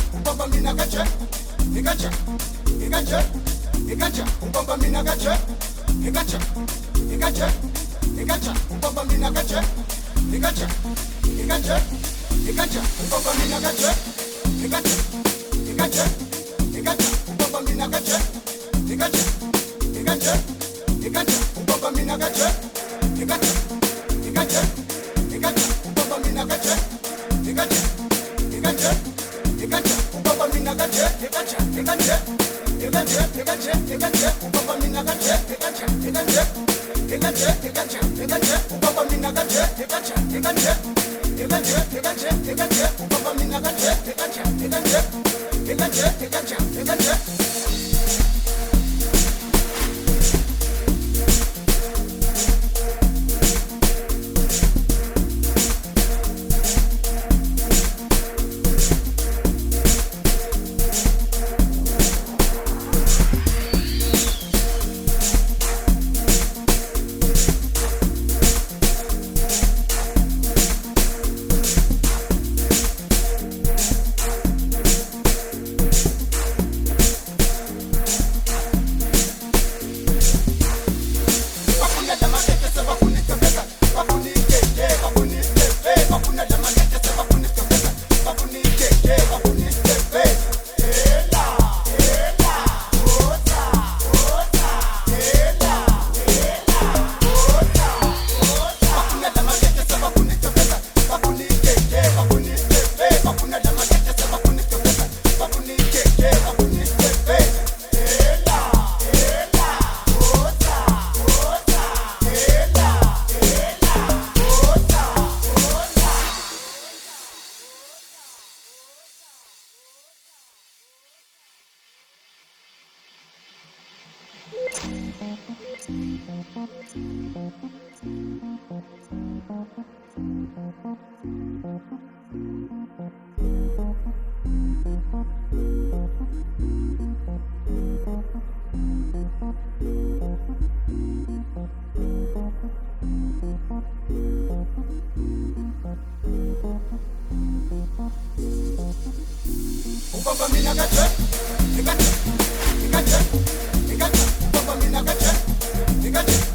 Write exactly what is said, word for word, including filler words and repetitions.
umbamba mina gacha, igacha, igacha, igacha, umbamba mina gacha, igacha, igacha, igacha, umbamba mina gacha, igacha, igacha, igacha, umbamba mina gacha, igacha, igacha, igacha, umbamba mina gacha, igacha, igacha, igacha, umbamba mina gacha, igacha, igacha, igacha, umbamba mina gacha, igacha, igacha, igacha, umbamba mina gacha, igacha, igacha, igacha, igacha, igacha, umbamba mina gacha, igacha, igacha, igacha, igacha, igacha, umbamba mina gacha, igacha, igacha, igacha, igacha, igacha, umbamba mina gacha, igacha, igacha, igacha, igacha, igacha. Umbamba mina gacha, igacha, igacha, igacha, umbamba mina gacha, igacha.